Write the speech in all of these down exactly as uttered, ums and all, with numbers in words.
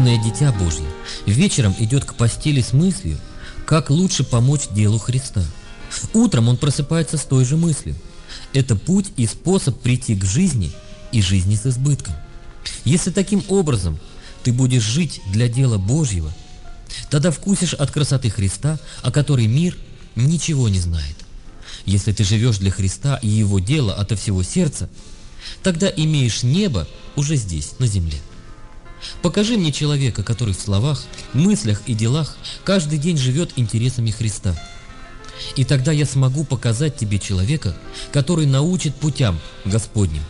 Истинное дитя Божье вечером идет к постели с мыслью, как лучше помочь делу Христа. Утром он просыпается с той же мыслью. Это путь и способ прийти к жизни и жизни с избытком. Если таким образом ты будешь жить для дела Божьего, тогда вкусишь от красоты Христа, о которой мир ничего не знает. Если ты живешь для Христа и Его дела ото всего сердца, тогда имеешь небо уже здесь, на земле. Покажи мне человека, который в словах, мыслях и делах каждый день живет интересами Христа. И тогда я смогу показать тебе человека, который научит путям Господним.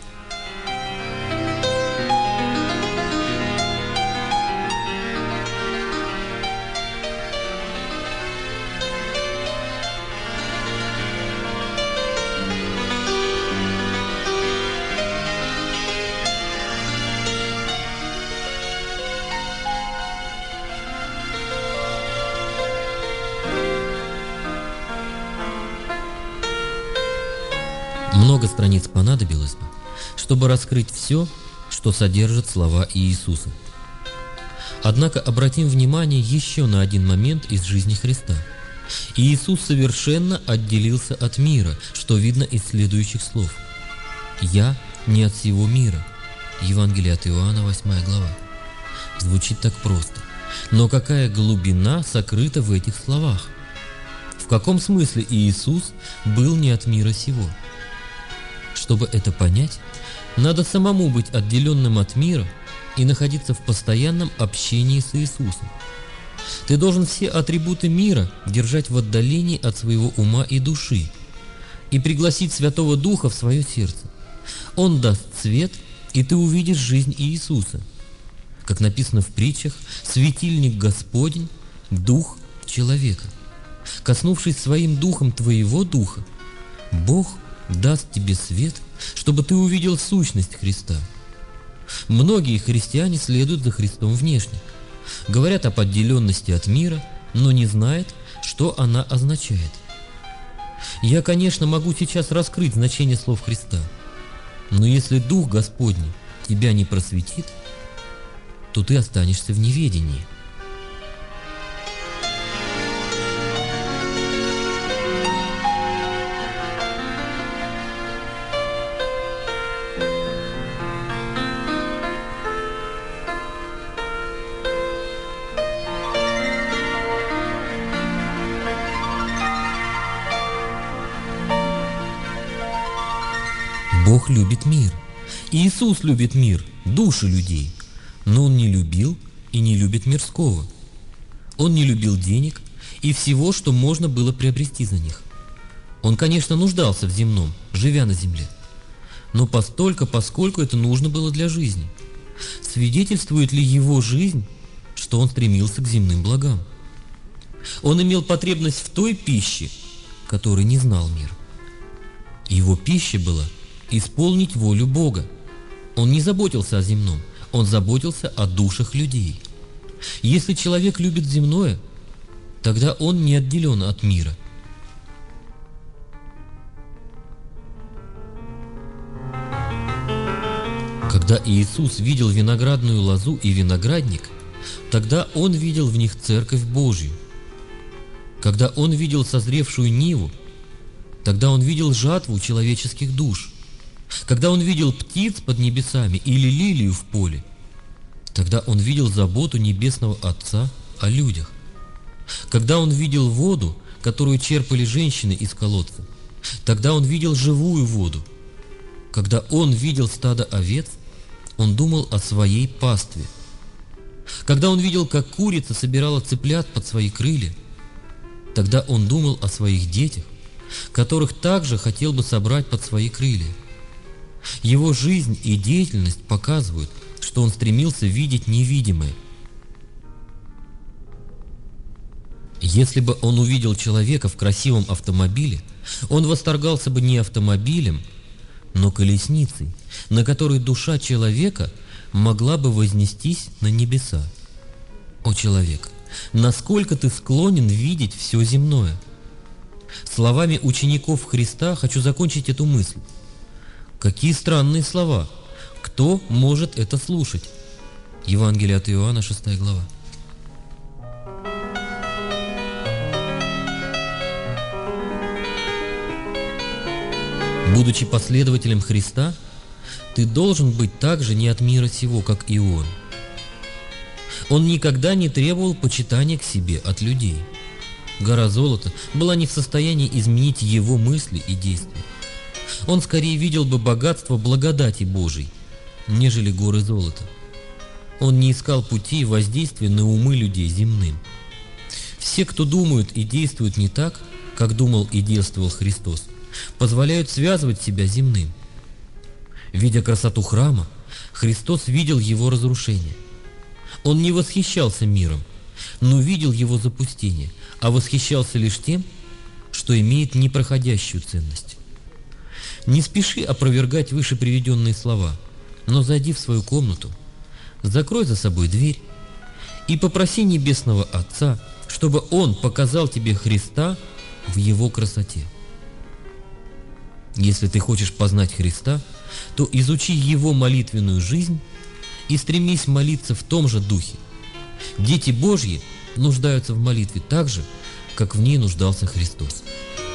Много страниц понадобилось бы, чтобы раскрыть все, что содержат слова Иисуса. Однако обратим внимание еще на один момент из жизни Христа. Иисус совершенно отделился от мира, что видно из следующих слов. «Я не от сего мира». Евангелие от Иоанна, восьмая глава. Звучит так просто. Но какая глубина сокрыта в этих словах? В каком смысле Иисус был не от мира сего? Чтобы это понять, надо самому быть отделенным от мира и находиться в постоянном общении с Иисусом. Ты должен все атрибуты мира держать в отдалении от своего ума и души и пригласить Святого Духа в свое сердце. Он даст свет, и ты увидишь жизнь Иисуса. Как написано в притчах, светильник Господень – дух человека. Коснувшись своим духом твоего духа, Бог даст тебе свет, чтобы ты увидел сущность Христа. Многие христиане следуют за Христом внешне, говорят об отделенности от мира, но не знают, что она означает. Я, конечно, могу сейчас раскрыть значение слов Христа, но если Дух Господний тебя не просветит, то ты останешься в неведении. Бог любит мир. Иисус любит мир, души людей. Но Он не любил и не любит мирского. Он не любил денег и всего, что можно было приобрести за них. Он, конечно, нуждался в земном, живя на земле, но постолько, поскольку это нужно было для жизни. Свидетельствует ли его жизнь, что он стремился к земным благам? Он имел потребность в той пище, которой не знал мир. Его пища была исполнить волю Бога. Он не заботился о земном, он заботился о душах людей. Если человек любит земное, тогда он не отделен от мира. Когда Иисус видел виноградную лозу и виноградник, тогда Он видел в них Церковь Божью. Когда Он видел созревшую ниву, тогда Он видел жатву человеческих душ. Когда Он видел птиц под небесами или лилию в поле, тогда Он видел заботу Небесного Отца о людях. Когда Он видел воду, которую черпали женщины из колодца, тогда Он видел живую воду. Когда Он видел стадо овец, Он думал о своей пастве. Когда Он видел, как курица собирала цыплят под свои крылья, тогда Он думал о своих детях, которых также хотел бы собрать под свои крылья. Его жизнь и деятельность показывают, что он стремился видеть невидимое. Если бы он увидел человека в красивом автомобиле, он восторгался бы не автомобилем, но колесницей, на которой душа человека могла бы вознестись на небеса. О человек, насколько ты склонен видеть все земное? Словами учеников Христа хочу закончить эту мысль. Какие странные слова! Кто может это слушать? Евангелие от Иоанна, шестая глава. Будучи последователем Христа, ты должен быть также не от мира сего, как и Он. Он никогда не требовал почитания к себе от людей. Гора золота была не в состоянии изменить его мысли и действия. Он скорее видел бы богатство благодати Божией, нежели горы золота. Он не искал пути воздействия на умы людей земным. Все, кто думают и действуют не так, как думал и действовал Христос, позволяют связывать себя земным. Видя красоту храма, Христос видел его разрушение. Он не восхищался миром, но видел его запустение, а восхищался лишь тем, что имеет непроходящую ценность. Не спеши опровергать выше приведенные слова, но зайди в свою комнату, закрой за собой дверь и попроси Небесного Отца, чтобы Он показал тебе Христа в Его красоте. Если ты хочешь познать Христа, то изучи Его молитвенную жизнь и стремись молиться в том же духе. Дети Божьи нуждаются в молитве так же, как в ней нуждался Христос.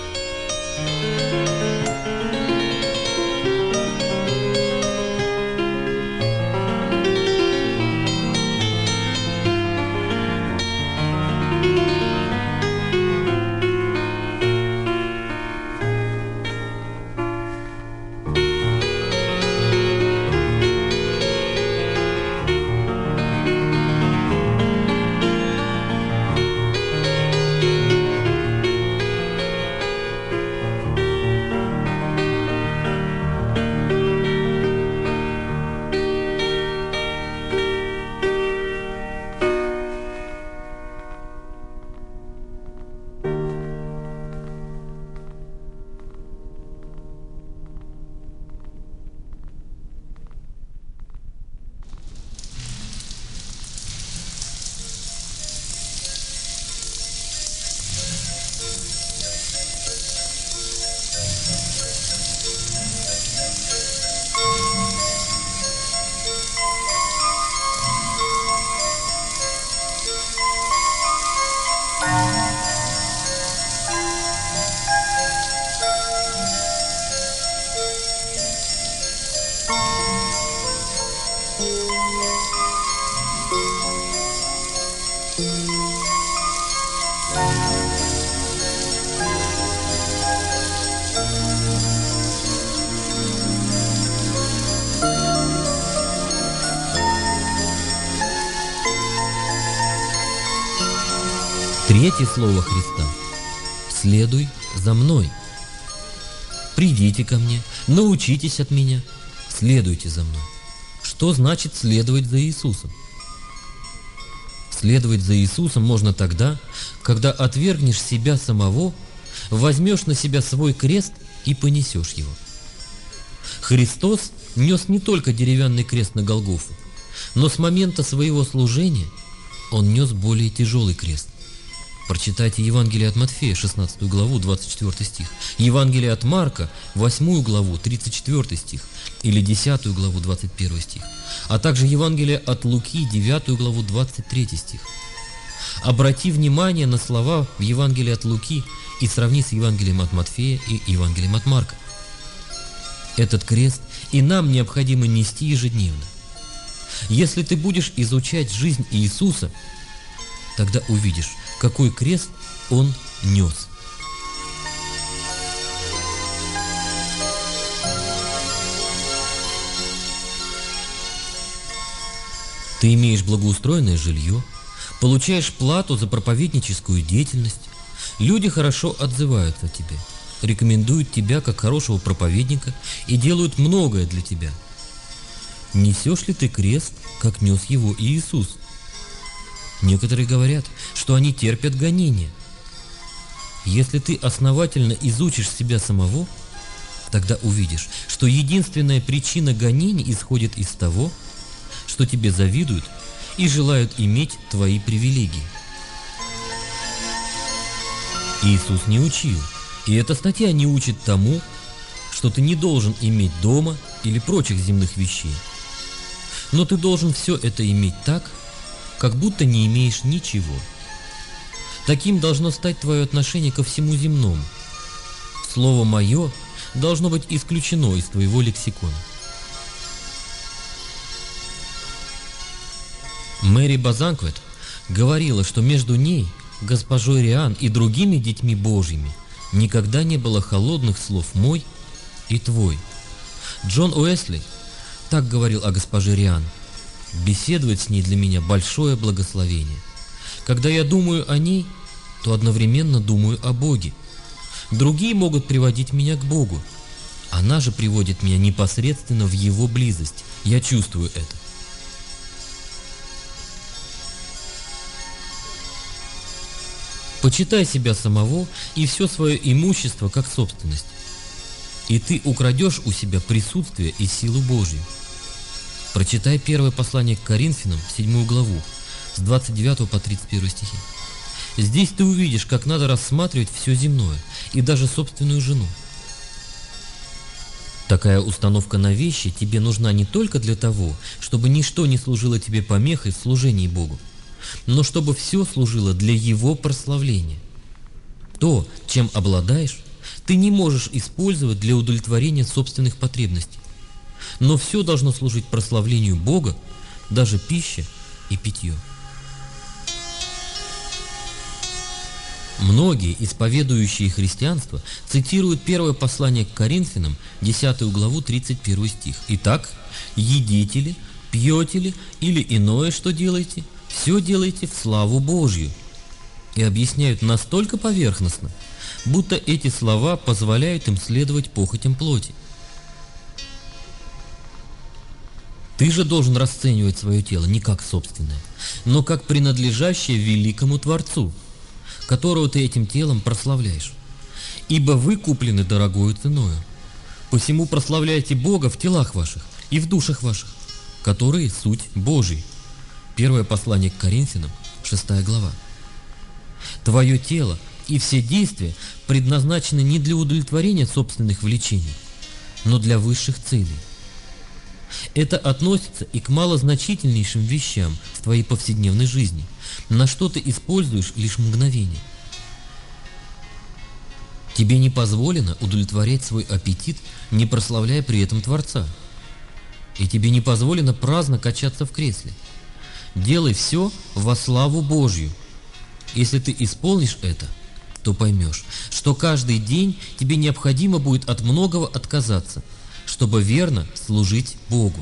Третье слово Христа – «Следуй за мной». «Придите ко мне, научитесь от меня, следуйте за мной». Что значит следовать за Иисусом? Следовать за Иисусом можно тогда, когда отвергнешь себя самого, возьмешь на себя свой крест и понесешь его. Христос нес не только деревянный крест на Голгофу, но с момента своего служения Он нес более тяжелый крест. Прочитайте Евангелие от Матфея, шестнадцатую главу, двадцать четвёртый стих, Евангелие от Марка, восьмую главу, тридцать четвёртый стих, или десятую главу, двадцать первый стих, а также Евангелие от Луки, девятую главу, двадцать третий стих. Обрати внимание на слова в Евангелии от Луки и сравни с Евангелием от Матфея и Евангелием от Марка. Этот крест и нам необходимо нести ежедневно. Если ты будешь изучать жизнь Иисуса, тогда увидишь, какой крест Он нес. Ты имеешь благоустроенное жилье, получаешь плату за проповедническую деятельность, люди хорошо отзываются о тебе, рекомендуют тебя как хорошего проповедника и делают многое для тебя. Несешь ли ты крест, как нес его Иисус? Некоторые говорят, что они терпят гонения. Если ты основательно изучишь себя самого, тогда увидишь, что единственная причина гонений исходит из того, что тебе завидуют и желают иметь твои привилегии. Иисус не учил, и эта статья не учит тому, что ты не должен иметь дома или прочих земных вещей. Но ты должен все это иметь так, как будто не имеешь ничего. Таким должно стать твое отношение ко всему земному. Слово «моё» должно быть исключено из твоего лексикона. Мэри Базанквет говорила, что между ней, госпожой Риан и другими детьми Божьими никогда не было холодных слов «мой» и «твой». Джон Уэсли так говорил о госпоже Риан: «Беседовать с ней для меня большое благословение. Когда я думаю о ней, то одновременно думаю о Боге. Другие могут приводить меня к Богу. Она же приводит меня непосредственно в Его близость. Я чувствую это». Почитай себя самого и все свое имущество как собственность, и ты украдешь у себя присутствие и силу Божью. Прочитай первое послание к Коринфянам, седьмую главу, с двадцать девятого по тридцать первый стихи. Здесь ты увидишь, как надо рассматривать все земное, и даже собственную жену. Такая установка на вещи тебе нужна не только для того, чтобы ничто не служило тебе помехой в служении Богу, но чтобы все служило для Его прославления. То, чем обладаешь, ты не можешь использовать для удовлетворения собственных потребностей, но все должно служить прославлению Бога, даже пища и питье. Многие, исповедующие христианство, цитируют первое послание к Коринфянам, десятую главу, тридцать первый стих. «Итак, едите ли, пьете ли или иное, что делаете, все делайте в славу Божью». И объясняют настолько поверхностно, будто эти слова позволяют им следовать похотям плоти. Ты же должен расценивать свое тело не как собственное, но как принадлежащее великому Творцу, которого ты этим телом прославляешь. Ибо вы куплены дорогою ценою. Посему прославляйте Бога в телах ваших и в душах ваших, которые суть Божий. Первое послание к Коринфянам, шестая глава. Твое тело и все действия предназначены не для удовлетворения собственных влечений, но для высших целей. Это относится и к малозначительнейшим вещам в твоей повседневной жизни, на что ты используешь лишь мгновение. Тебе не позволено удовлетворять свой аппетит, не прославляя при этом Творца. И тебе не позволено праздно качаться в кресле. Делай все во славу Божью. Если ты исполнишь это, то поймешь, что каждый день тебе необходимо будет от многого отказаться, чтобы верно служить Богу.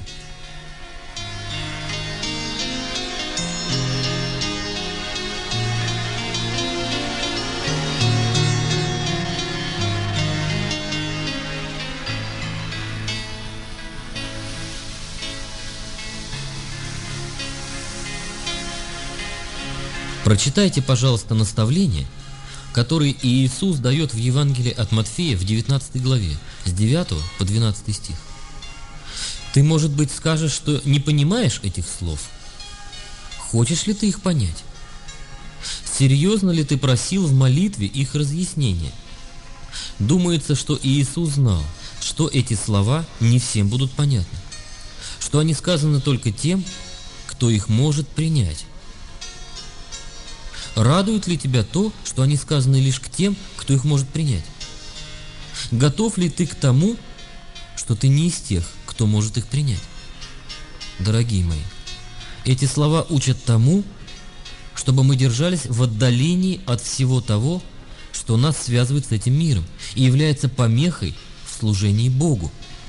Прочитайте, пожалуйста, наставления, которые Иисус дает в Евангелии от Матфея в девятнадцатой главе, с девятого по двенадцатый стих. Ты, может быть, скажешь, что не понимаешь этих слов? Хочешь ли ты их понять? Серьезно ли ты просил в молитве их разъяснения? Думается, что Иисус знал, что эти слова не всем будут понятны, что они сказаны только тем, кто их может принять. Радует ли тебя то, что они сказаны лишь к тем, кто их может принять? Готов ли ты к тому, что ты не из тех, кто может их принять? Дорогие мои, эти слова учат тому, чтобы мы держались в отдалении от всего того, что нас связывает с этим миром и является помехой в служении Богу.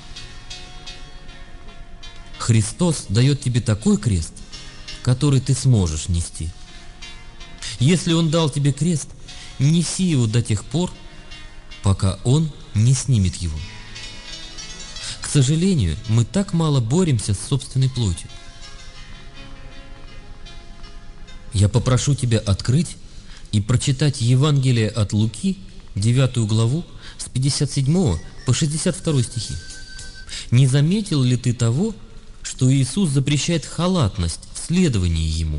Христос дает тебе такой крест, который ты сможешь нести. Если Он дал тебе крест, неси его до тех пор, пока Он не снимет его. К сожалению, мы так мало боремся с собственной плотью. Я попрошу тебя открыть и прочитать Евангелие от Луки, девятую главу, с пятьдесят седьмого по шестьдесят второй стихи. Не заметил ли ты того, что Иисус запрещает халатность в следовании Ему?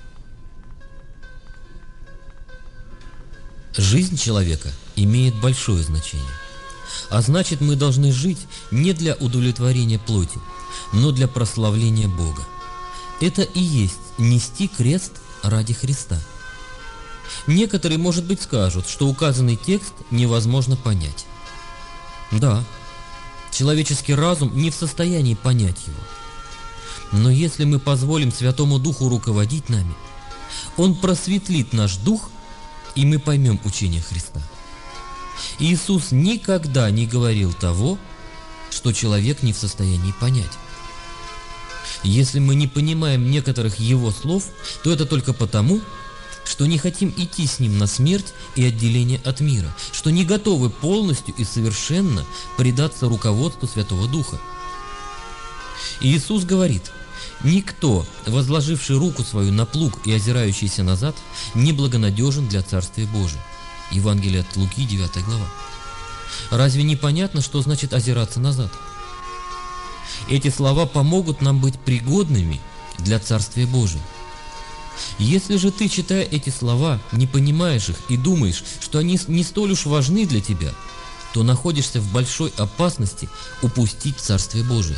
Жизнь человека имеет большое значение, а значит, мы должны жить не для удовлетворения плоти, но для прославления Бога. Это и есть нести крест ради Христа. Некоторые, может быть, скажут, что указанный текст невозможно понять. Да, человеческий разум не в состоянии понять его. Но если мы позволим Святому Духу руководить нами, Он просветлит наш дух, и мы поймем учение Христа. Иисус никогда не говорил того, что человек не в состоянии понять. Если мы не понимаем некоторых Его слов, то это только потому, что не хотим идти с Ним на смерть и отделение от мира, что не готовы полностью и совершенно предаться руководству Святого Духа. Иисус говорит: «Никто, возложивший руку свою на плуг и озирающийся назад, неблагонадежен для Царствия Божия». Евангелие от Луки, девятая глава. Разве не понятно, что значит озираться назад? Эти слова помогут нам быть пригодными для Царствия Божия. Если же ты, читая эти слова, не понимаешь их и думаешь, что они не столь уж важны для тебя, то находишься в большой опасности упустить Царствие Божие.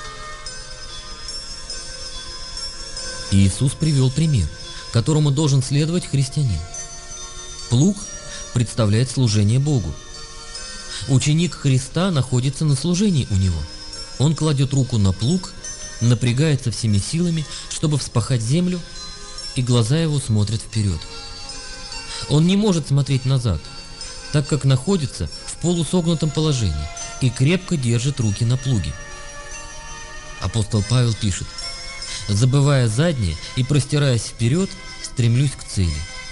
Иисус привел пример, которому должен следовать христианин. Плуг представляет служение Богу. Ученик Христа находится на служении у Него. Он кладет руку на плуг, напрягается всеми силами, чтобы вспахать землю, и глаза его смотрят вперед. Он не может смотреть назад, так как находится в полусогнутом положении и крепко держит руки на плуге. Апостол Павел пишет: «Забывая заднее и простираясь вперед, стремлюсь к цели».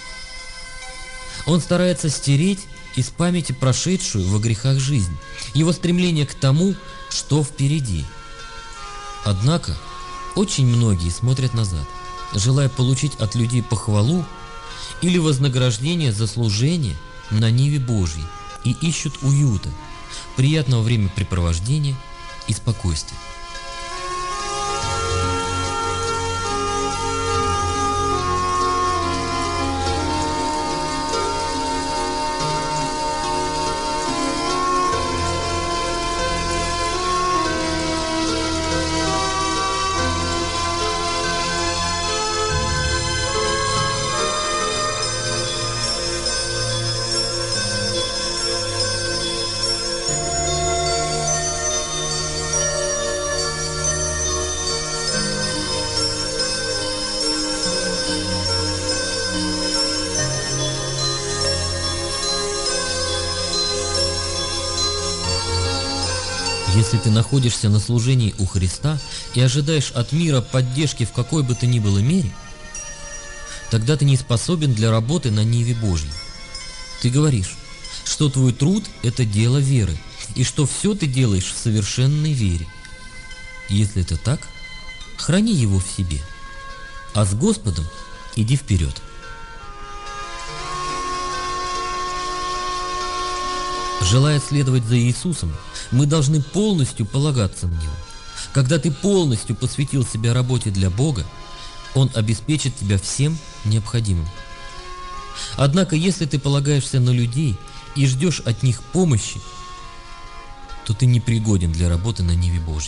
Он старается стереть из памяти прошедшую во грехах жизнь, его стремление к тому, что впереди. Однако очень многие смотрят назад, желая получить от людей похвалу или вознаграждение за служение на ниве Божьей, и ищут уюта, приятного времяпрепровождения и спокойствия. Если ты находишься на служении у Христа и ожидаешь от мира поддержки в какой бы то ни было мере, тогда ты не способен для работы на ниве Божьей. Ты говоришь, что твой труд – это дело веры, и что все ты делаешь в совершенной вере. Если это так, храни его в себе, а с Господом иди вперед. Желая следовать за Иисусом, мы должны полностью полагаться на Него. Когда ты полностью посвятил себя работе для Бога, Он обеспечит тебя всем необходимым. Однако, если ты полагаешься на людей и ждешь от них помощи, то ты не пригоден для работы на ниве Божьей.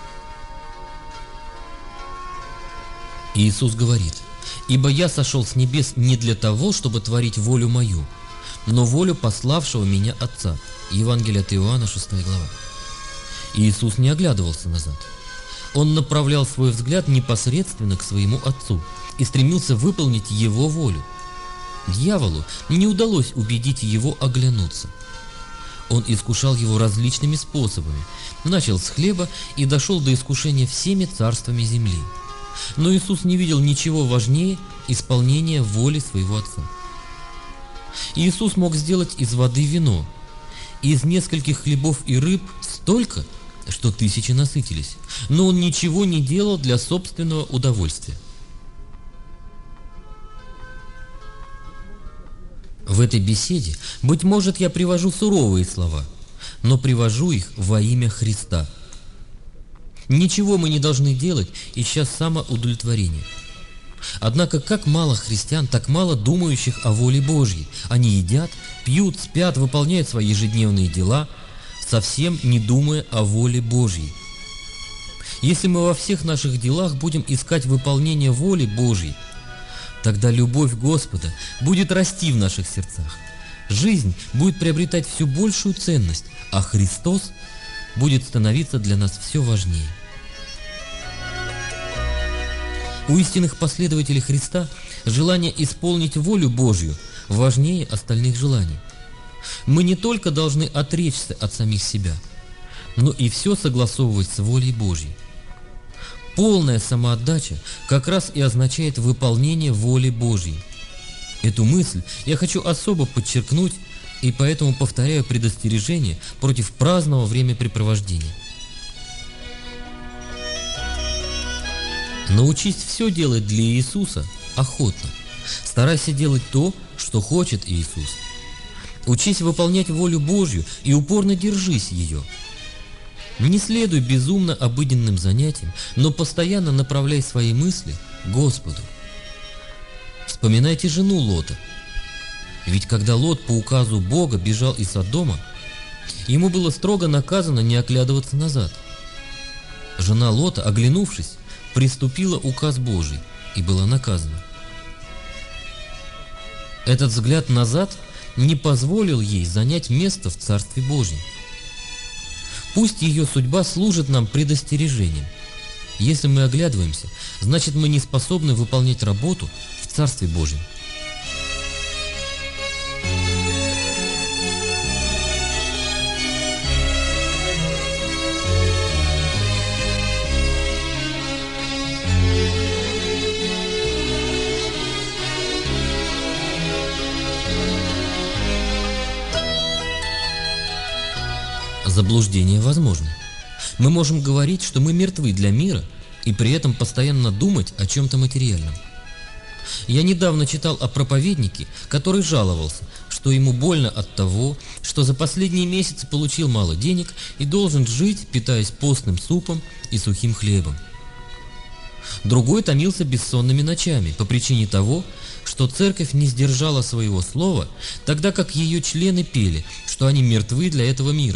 Иисус говорит: «Ибо я сошел с небес не для того, чтобы творить волю мою, но волю пославшего меня Отца». Евангелие от Иоанна, шестая глава. Иисус не оглядывался назад. Он направлял свой взгляд непосредственно к своему Отцу и стремился выполнить Его волю. Дьяволу не удалось убедить Его оглянуться. Он искушал Его различными способами, начал с хлеба и дошел до искушения всеми царствами земли. Но Иисус не видел ничего важнее исполнения воли своего Отца. Иисус мог сделать из воды вино, из нескольких хлебов и рыб столько, что тысячи насытились, но Он ничего не делал для собственного удовольствия. В этой беседе, быть может, я привожу суровые слова, но привожу их во имя Христа. Ничего мы не должны делать, ища самоудовлетворения. Однако, как мало христиан, так мало думающих о воле Божьей. Они едят, пьют, спят, выполняют свои ежедневные дела, совсем не думая о воле Божьей. Если мы во всех наших делах будем искать выполнение воли Божьей, тогда любовь Господа будет расти в наших сердцах. Жизнь будет приобретать все большую ценность, а Христос будет становиться для нас все важнее. У истинных последователей Христа желание исполнить волю Божью важнее остальных желаний. Мы не только должны отречься от самих себя, но и все согласовывать с волей Божьей. Полная самоотдача как раз и означает выполнение воли Божьей. Эту мысль я хочу особо подчеркнуть, и поэтому повторяю предостережение против праздного времяпрепровождения. Научись все делать для Иисуса охотно. Старайся делать то, что хочет Иисус. Учись выполнять волю Божью и упорно держись ее. Не следуй безумно обыденным занятиям, но постоянно направляй свои мысли к Господу. Вспоминайте жену Лота. Ведь когда Лот по указу Бога бежал из Содома, ему было строго наказано не оглядываться назад. Жена Лота, оглянувшись, приступила указ Божий и была наказана. Этот взгляд назад не позволил ей занять место в Царстве Божьем. Пусть ее судьба служит нам предостережением. Если мы оглядываемся, значит мы не способны выполнять работу в Царстве Божьем. Заблуждение возможно. Мы можем говорить, что мы мертвы для мира, и при этом постоянно думать о чем-то материальном. Я недавно читал о проповеднике, который жаловался, что ему больно от того, что за последние месяцы получил мало денег и должен жить, питаясь постным супом и сухим хлебом. Другой томился бессонными ночами по причине того, что церковь не сдержала своего слова, тогда как ее члены пели, что они мертвы для этого мира.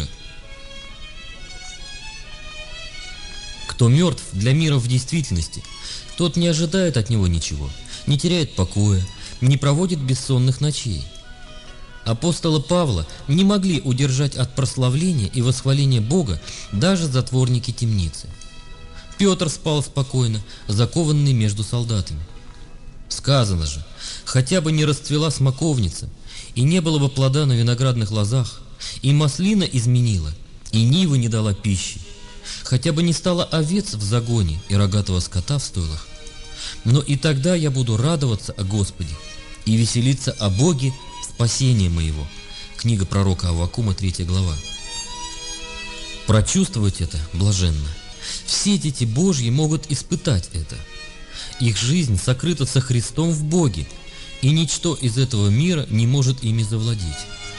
Кто мертв для мира в действительности, тот не ожидает от него ничего, не теряет покоя, не проводит бессонных ночей. Апостола Павла не могли удержать от прославления и восхваления Бога даже затворники темницы. Петр спал спокойно, закованный между солдатами. Сказано же, хотя бы не расцвела смоковница, и не было бы плода на виноградных лозах, и маслина изменила, и нива не дала пищи, хотя бы не стало овец в загоне и рогатого скота в стойлах. Но и тогда я буду радоваться о Господе и веселиться о Боге спасения моего. Книга пророка Аввакума, третья глава. Прочувствовать это блаженно. Все дети Божьи могут испытать это. Их жизнь сокрыта со Христом в Боге, и ничто из этого мира не может ими завладеть.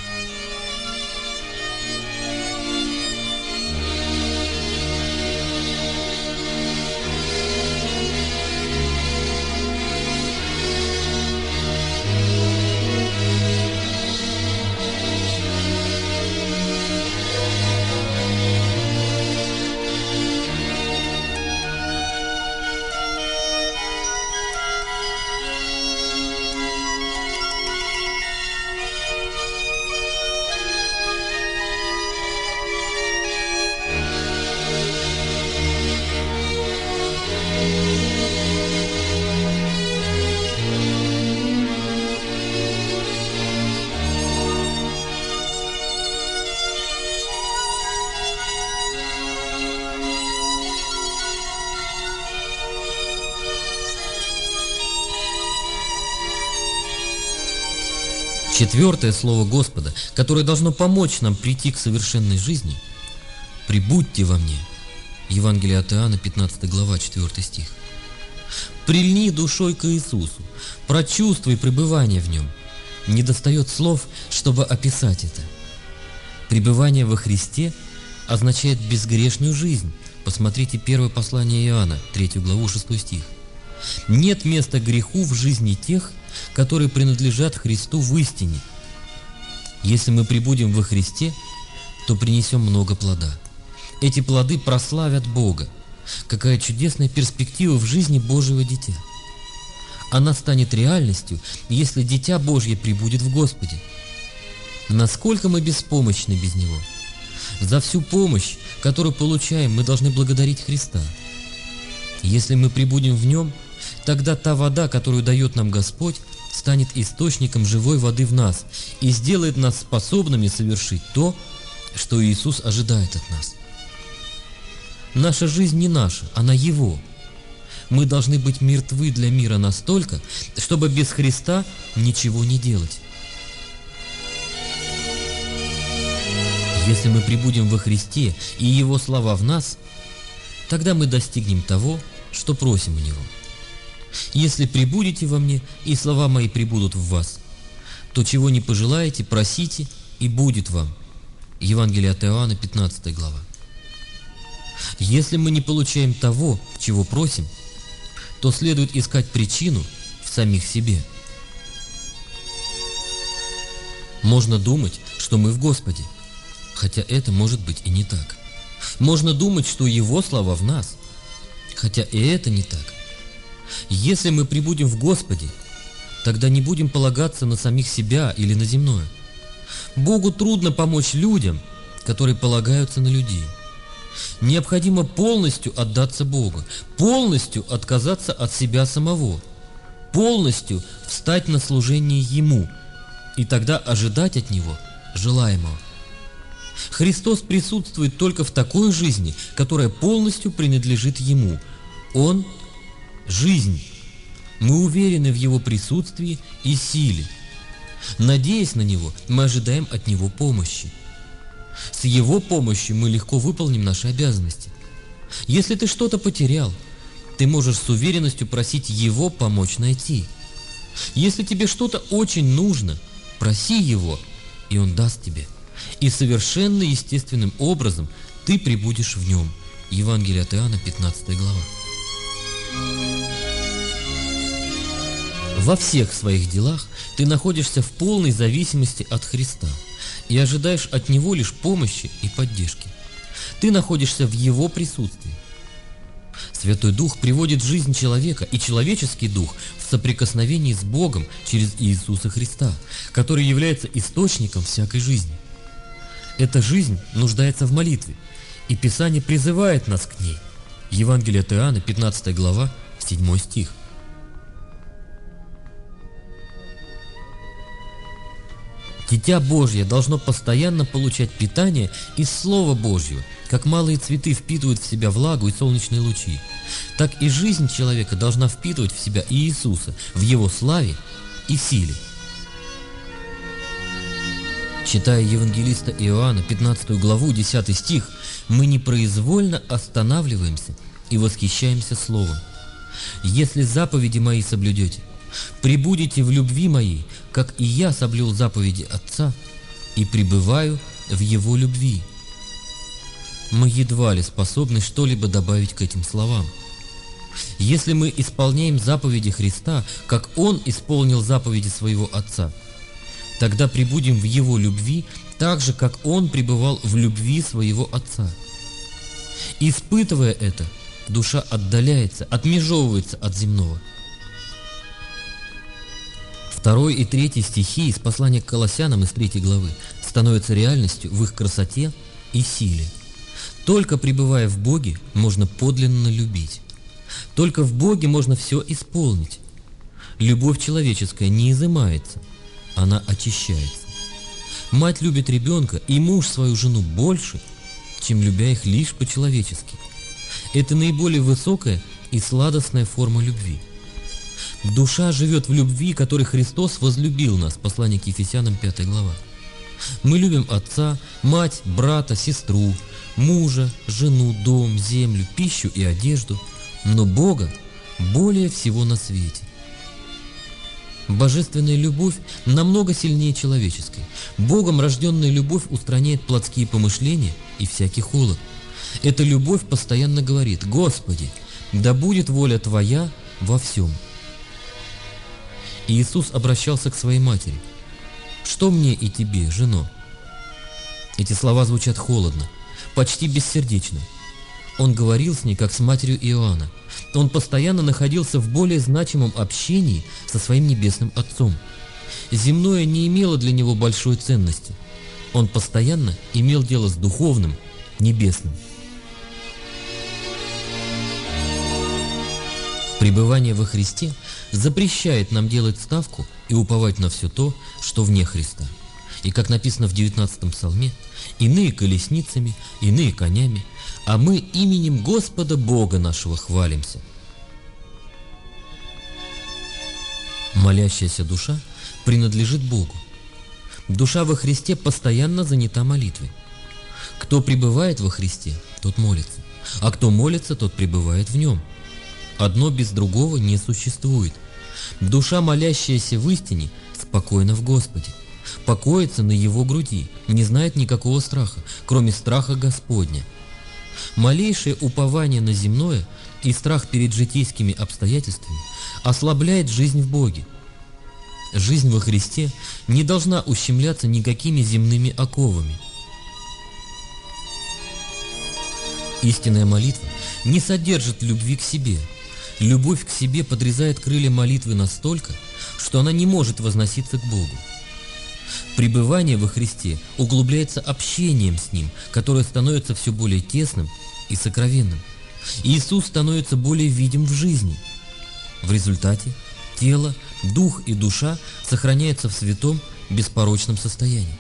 Четвертое слово Господа, которое должно помочь нам прийти к совершенной жизни: «Прибудьте во мне». Евангелие от Иоанна, пятнадцатая глава, четвёртый стих. Прильни душой к Иисусу, прочувствуй пребывание в Нем. Не достает слов, чтобы описать это. Пребывание во Христе означает безгрешную жизнь. Посмотрите первое послание Иоанна, третью главу, шестой стих. Нет места греху в жизни тех, которые принадлежат Христу в истине. Если мы пребудем во Христе, то принесем много плода. Эти плоды прославят Бога. Какая чудесная перспектива в жизни Божьего дитя! Она станет реальностью, если Дитя Божье пребудет в Господе. Насколько мы беспомощны без Него! За всю помощь, которую получаем, мы должны благодарить Христа. Если мы пребудем в Нем, тогда та вода, которую дает нам Господь, станет источником живой воды в нас и сделает нас способными совершить то, что Иисус ожидает от нас. Наша жизнь не наша, она Его. Мы должны быть мертвы для мира настолько, чтобы без Христа ничего не делать. Если мы пребудем во Христе и Его слова в нас, тогда мы достигнем того, что просим у Него. Если пребудете во мне, и слова мои пребудут в вас, то чего не пожелаете, просите, и будет вам. Евангелие от Иоанна, пятнадцатая глава. Если мы не получаем того, чего просим, то следует искать причину в самих себе. Можно думать, что мы в Господе, хотя это может быть и не так. Можно думать, что Его слова в нас, хотя и это не так. Если мы пребудем в Господе, тогда не будем полагаться на самих себя или на земное. Богу трудно помочь людям, которые полагаются на людей. Необходимо полностью отдаться Богу, полностью отказаться от себя самого, полностью встать на служение Ему, и тогда ожидать от Него желаемого. Христос присутствует только в такой жизни, которая полностью принадлежит Ему. Он – жизнь. Мы уверены в Его присутствии и силе. Надеясь на Него, мы ожидаем от Него помощи. С Его помощью мы легко выполним наши обязанности. Если ты что-то потерял, ты можешь с уверенностью просить Его помочь найти. Если тебе что-то очень нужно, проси Его, и Он даст тебе. И совершенно естественным образом ты пребудешь в Нем. Евангелие от Иоанна, пятнадцатая глава. Во всех своих делах ты находишься в полной зависимости от Христа и ожидаешь от Него лишь помощи и поддержки. Ты находишься в Его присутствии. Святой Дух приводит жизнь человека и человеческий дух в соприкосновении с Богом через Иисуса Христа, который является источником всякой жизни. Эта жизнь нуждается в молитве, и Писание призывает нас к ней. Евангелие от Иоанна, пятнадцатая глава, седьмой стих. Дитя Божье должно постоянно получать питание из Слова Божьего, как малые цветы впитывают в себя влагу и солнечные лучи. Так и жизнь человека должна впитывать в себя Иисуса в Его славе и силе. Читая евангелиста Иоанна, пятнадцатую главу, десятый стих, мы непроизвольно останавливаемся и восхищаемся Словом. «Если заповеди мои соблюдете, пребудете в любви моей, как и я соблюл заповеди Отца, и пребываю в Его любви». Мы едва ли способны что-либо добавить к этим словам. Если мы исполняем заповеди Христа, как Он исполнил заповеди своего Отца, тогда пребудем в Его любви так же, как Он пребывал в любви своего Отца. Испытывая это, душа отдаляется, отмежевывается от земного. Второй и третий стихи из послания к Колоссянам из третьей главы становятся реальностью в их красоте и силе. Только пребывая в Боге, можно подлинно любить. Только в Боге можно все исполнить. Любовь человеческая не изымается, она очищается. Мать любит ребенка и муж свою жену больше, чем любя их лишь по-человечески. Это наиболее высокая и сладостная форма любви. Душа живет в любви, которой Христос возлюбил нас. Послание к Ефесянам, пятая глава. Мы любим отца, мать, брата, сестру, мужа, жену, дом, землю, пищу и одежду, но Бога более всего на свете. Божественная любовь намного сильнее человеческой. Богом рожденная любовь устраняет плотские помышления и всякий холод. Эта любовь постоянно говорит: «Господи, да будет воля Твоя во всем». Иисус обращался к своей матери: «Что мне и тебе, жено?» Эти слова звучат холодно, почти бессердечно. Он говорил с ней, как с матерью Иоанна. Он постоянно находился в более значимом общении со своим небесным Отцом. Земное не имело для него большой ценности. Он постоянно имел дело с духовным, небесным. Пребывание во Христе запрещает нам делать ставку и уповать на все то, что вне Христа. И как написано в девятнадцатом псалме, иные колесницами, иные конями, а мы именем Господа Бога нашего хвалимся. Молящаяся душа принадлежит Богу. Душа во Христе постоянно занята молитвой. Кто пребывает во Христе, тот молится, а кто молится, тот пребывает в Нем. Одно без другого не существует. Душа, молящаяся в истине, спокойна в Господе, покоится на Его груди, не знает никакого страха, кроме страха Господня. Малейшее упование на земное и страх перед житейскими обстоятельствами ослабляет жизнь в Боге. Жизнь во Христе не должна ущемляться никакими земными оковами. Истинная молитва не содержит любви к себе. Любовь к себе подрезает крылья молитвы настолько, что она не может возноситься к Богу. Пребывание во Христе углубляется общением с Ним, которое становится все более тесным и сокровенным. Иисус становится более видим в жизни. В результате тело, дух и душа сохраняются в святом, беспорочном состоянии.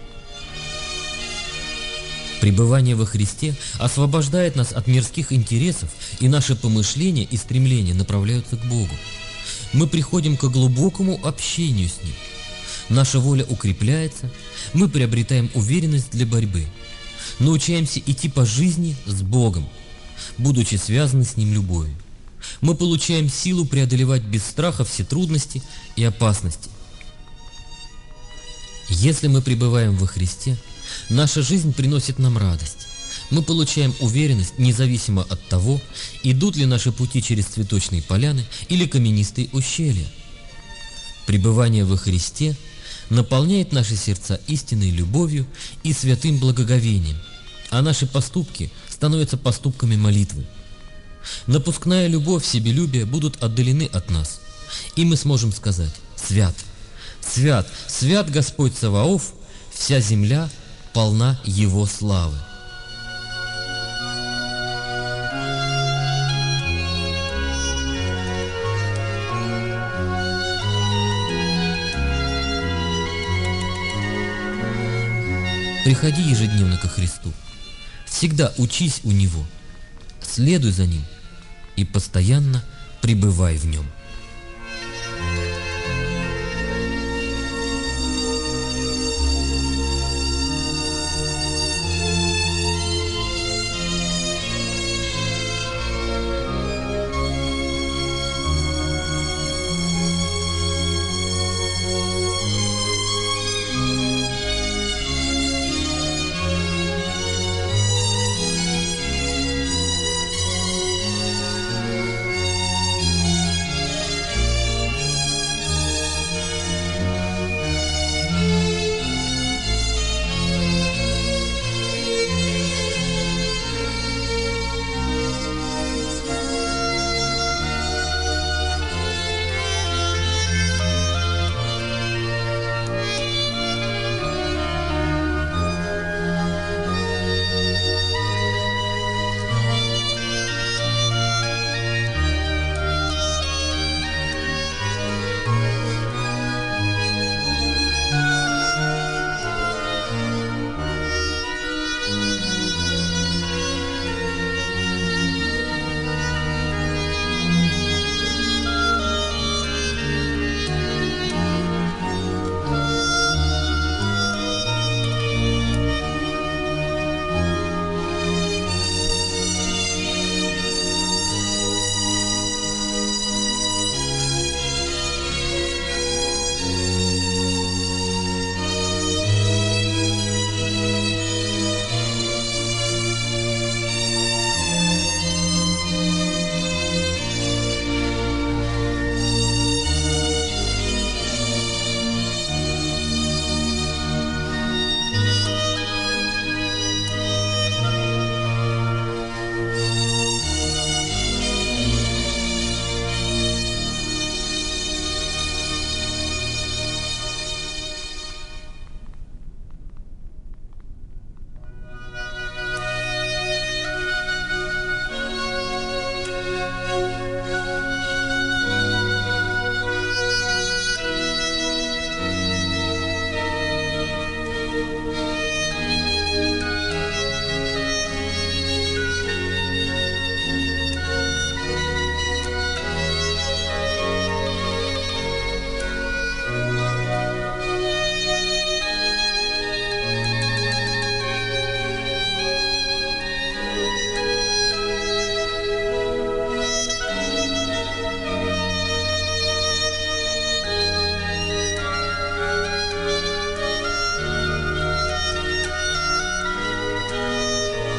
Пребывание во Христе освобождает нас от мирских интересов, и наши помышления и стремления направляются к Богу. Мы приходим к глубокому общению с Ним. Наша воля укрепляется, мы приобретаем уверенность для борьбы. Научаемся идти по жизни с Богом, будучи связаны с Ним любовью. Мы получаем силу преодолевать без страха все трудности и опасности. Если мы пребываем во Христе, наша жизнь приносит нам радость. Мы получаем уверенность, независимо от того, идут ли наши пути через цветочные поляны или каменистые ущелья. Пребывание во Христе наполняет наши сердца истинной любовью и святым благоговением, а наши поступки становятся поступками молитвы. Напускная любовь, себелюбие будут отдалены от нас, и мы сможем сказать: «Свят, свят, свят Господь Саваоф, вся земля полна Его славы». Приходи ежедневно ко Христу, всегда учись у Него, следуй за Ним и постоянно пребывай в Нем.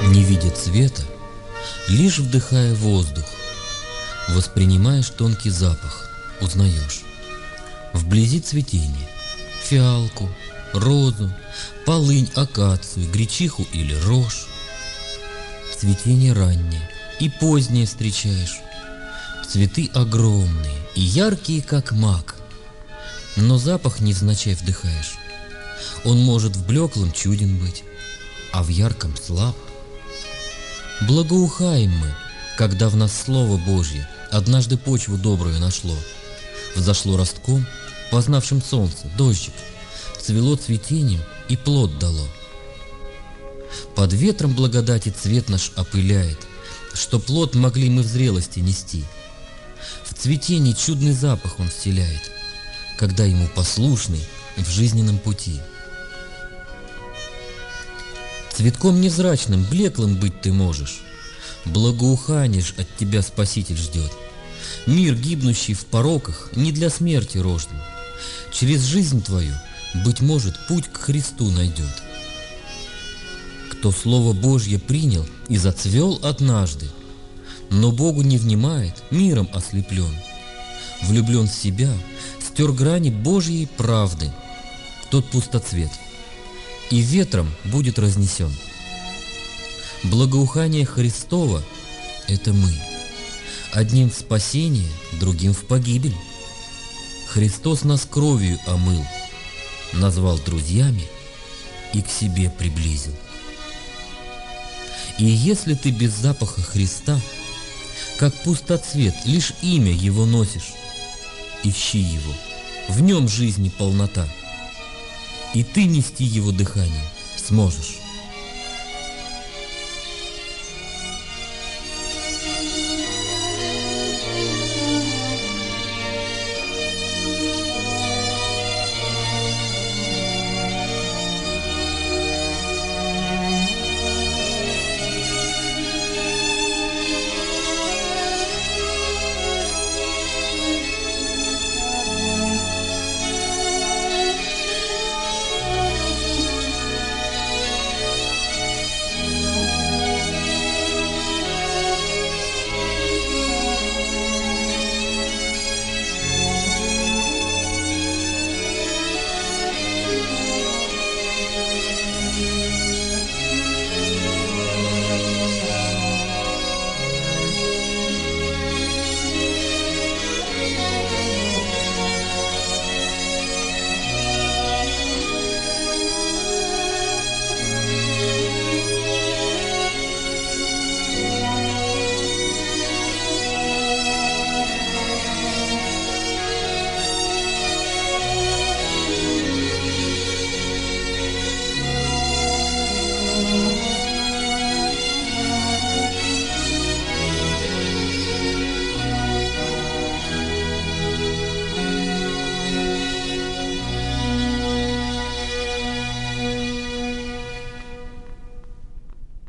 Не видя цвета, лишь вдыхая воздух, воспринимаешь тонкий запах, узнаешь. Вблизи цветение, фиалку, розу, полынь, акацию, гречиху или рожь. Цветение раннее и позднее встречаешь. Цветы огромные и яркие, как мак, но запах невзначай вдыхаешь. Он может в блеклом чуден быть, а в ярком слаб. Благоухаем мы, когда в нас Слово Божье однажды почву добрую нашло. Взошло ростком, познавшим солнце, дождик, цвело цветением и плод дало. Под ветром благодати цвет наш опыляет, что плод могли мы в зрелости нести. В цветении чудный запах он вселяет, когда ему послушный в жизненном пути. Цветком невзрачным, блеклым быть ты можешь, благоухание ж от тебя Спаситель ждет. Мир, гибнущий в пороках, не для смерти рожден. Через жизнь твою, быть может, путь к Христу найдет. Кто Слово Божье принял и зацвел однажды, но Богу не внимает, миром ослеплен, влюблен в себя, стер грани Божьей правды, тот пустоцвет, и ветром будет разнесен. Благоухание Христово – это мы, одним в спасение, другим в погибель. Христос нас кровью омыл, назвал друзьями и к себе приблизил. И если ты без запаха Христа, как пустоцвет, лишь имя Его носишь, ищи Его, в Нем жизни полнота, и ты нести Его дыхание сможешь.